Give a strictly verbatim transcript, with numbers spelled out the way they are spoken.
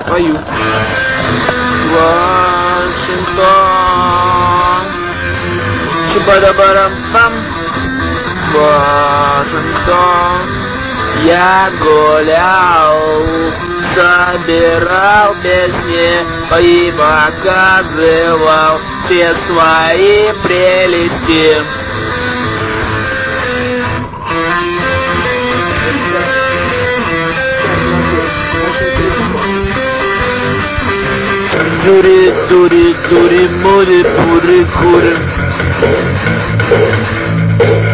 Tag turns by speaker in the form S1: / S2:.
S1: Пою. Вашингтон. Чубада-барам-пам. Вашингтон. Я гулял, собирал песни и показывал все свои прелести. Дури, дури, дури, мури, пури, кури.